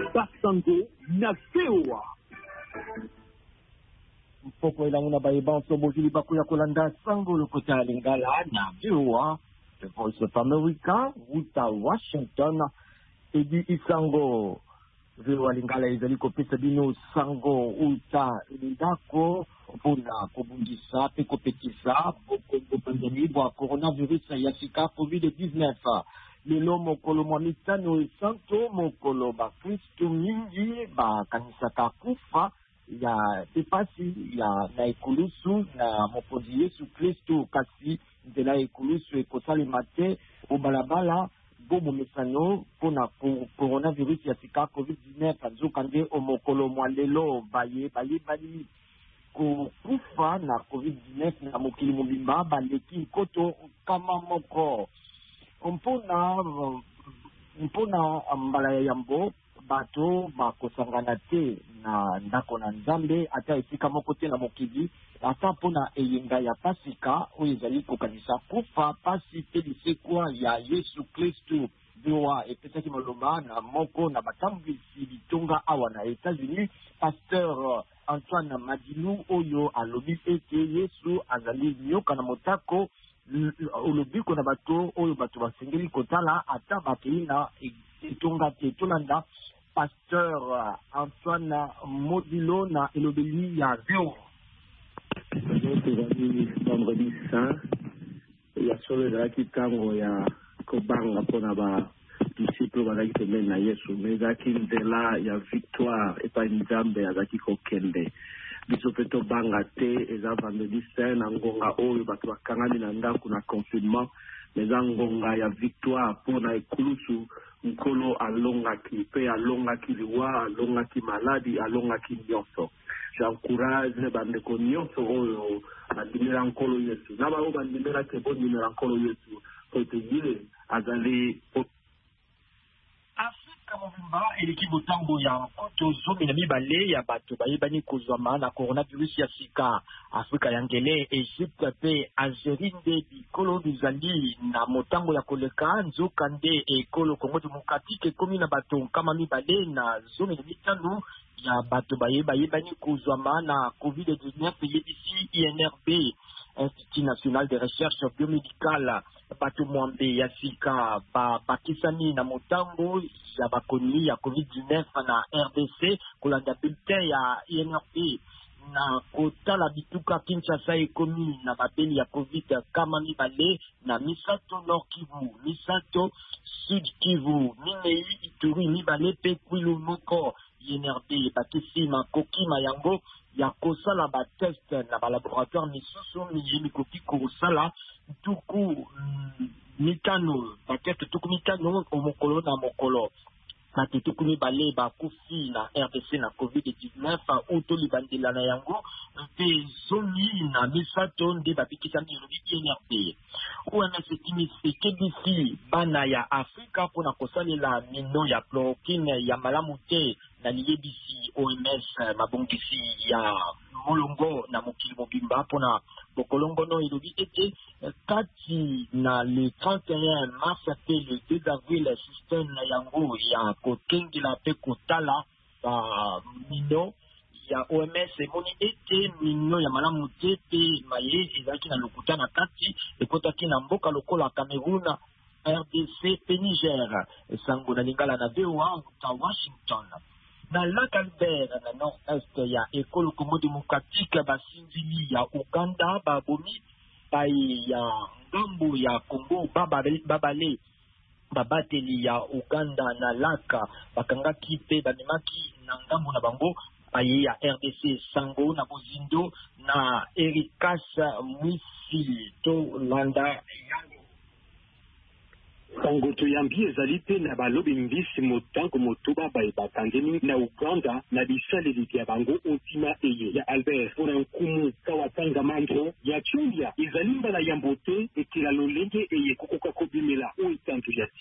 Basango na VOA. Mpoko ilang na baibang sobozili pa kuya kulanda sango lokota lingala na VOA, The Voice of America, Wuta Washington, edi isango VOA lingala izali kopesa bino sango uta lindako mpona kobundisa pe kopekisa bokongo pandemi bwa coronavirus ya sika COVID-19. Lelo mokolo mwa mitano esanto mokolo bakristu mingi bakanisaka kufa ya epasi ya na ekulusu na mokonzi Yesu Kristu, kasi nzela ekulusu ekosalema te obalabala bomomesano mpona coronavirus ya sika COVID-19. Nzoka nde omokolo mwa lelo bayebani kokufa na COVID-19 na mokili mobimba baleki nkoto kama moko. Mpona mbala ya yambo bato bakosangana te na ndako na Nzambe ata esika moko te na mokili, ata mpona eyenga ya pasika oyo ezali kokanisa kufa pasi te lisekwa ya Yesu Kristu. VOA epesaki maloba na moko na batambwisi bitonga awa na Etats-Unis, Pasteur Antoine Madilu, oyo alobi ete Yesu azali nyoka na motako olobiko na bato oyo bato basengeli kotala ata bakei na etonga te. Tolanda Pasteur Antoine Modilo na elobeli ya VOA. Vendredi saint ya solo ezalaki ntango ya kobanga mpona badisiple bazalaki pembeni na Yesu, me ezalaki nzela ya victoire epai Nzambe azalaki kokende. Biso mpe tobanga te, eza vendredi saint na ngonga oyo bato bakangami na ndako na confinement, eza ngonga ya victoire mpona ekulusu nkolo alongaki mpe alongaki liwa, alongaki maladi, alongaki nyonso. J'encourage bandeko nyonso oyo bandimela nkolo Yesu na bao bandimela ke bondimela nkolo Yesu po ete ye azali Afrika mobimba eleki botango ya nkoto zomi na mibale ya bato bayebani kozwama na coronavirus ya sika. Afrika ya ngele, Egypte pe Algerie nde bikolo bizali na motango ya koleka. Nzoka nde ekolo Kongo Demokratike ekomi na bato nkama mibale na zomi na mitano ya bato bayebani kozwama na COVID-19 yebisi INRB, Institut National de Recherche Biomédicale. Bato mwambe ya sika bakisani na motango ya bakoni ya COVID-19 na RDC kolanda bulletin ya INRB. Na kotala bituka Kinshasa ekomi na babeli ya COVID kama mibale na misato Nord Kivu, misato Sud Kivu, minei Ituri mibale pe Kwilu moko. INRB bakisi makoki mayango ya kosala ba test na ba laboratoire misusu miyemi koki kosala tuku mitano ba test tuku mitano omokolo na mokolo. Kati tuku mibale bakufi na RDC na COVID-19 uto libandela na yango mpe zomi na misato nde babikisa milobi INRB. OMS ekebisi bana ya Afrika mpona kosalela mino ya chloroquine ya malamu te na liyebisi OMS mabongisi ya molongo na mokili mobimba mpona bokolongono elobi ete kati na le 31 mars pe le 2 avril système na yango ya kokengela pe kotala mino ya OMS emoni ete mino ya malamu te pe maye ezalaki na lokuta na kati ekotaki na mboka lokola Cameroun, RDC pe Niger. Esango na lingala na VOA Wuta Washington. Na Lac Albert na nord-est ya ekolo Kongo Demokratike basinzili ya Uganda babomi bai ya ngambo ya Kongo babale babateli ya Uganda na laka bakangaki pe bamemaki na ngambo na bango baye ya RDC sango na bozindo na Erikas Mwisi to landa yango. Sango toyambi ezali pe na balobi mbisi motango motoba baye bakangemi na Uganda na bisaleli ya bango ontima eye ya Albert mpona nkumu kawatanga mandro ya Chumbia ezali mbala ya mbote ekela lolenge eye kokoka kobimela oyo tanto ya